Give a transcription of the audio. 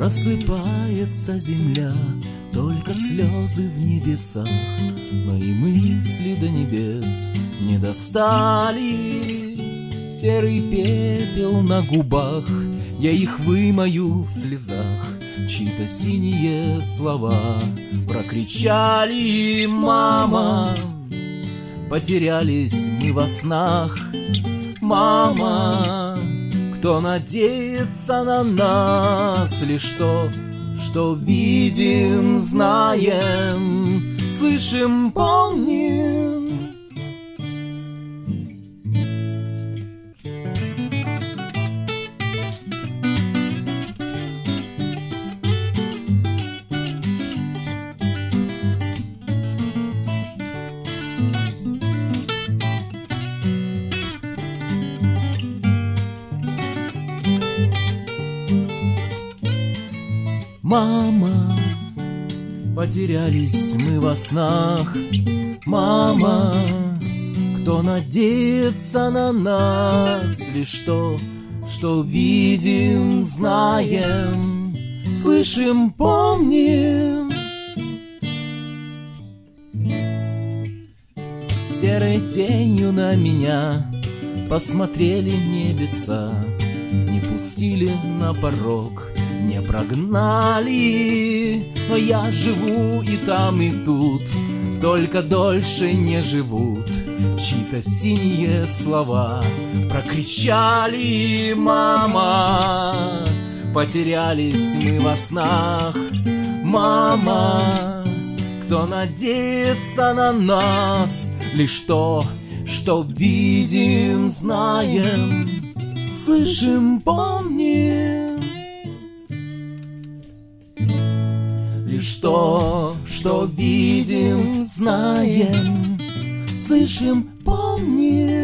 Просыпается земля, только слезы в небесах. Мои мысли до небес не достали. Серый пепел на губах, я их вымою в слезах. Чьи-то синие слова прокричали: мама, потерялись мы во снах. Мама, кто надеется на нас? Лишь то, что видим, знаем, слышим, помним. Мама, потерялись мы во снах. Мама, кто надеется на нас? Лишь то, что видим, знаем, слышим, помним. Серой тенью на меня посмотрели небеса, не пустили на порог, не прогнали. Но я живу и там, и тут, только дольше не живут. Чьи-то синие слова прокричали: мама, потерялись мы во снах. Мама, кто надеется на нас? Лишь то, что видим, знаем, слышим, помним. Лишь то, что видим, знаем, слышим, помним.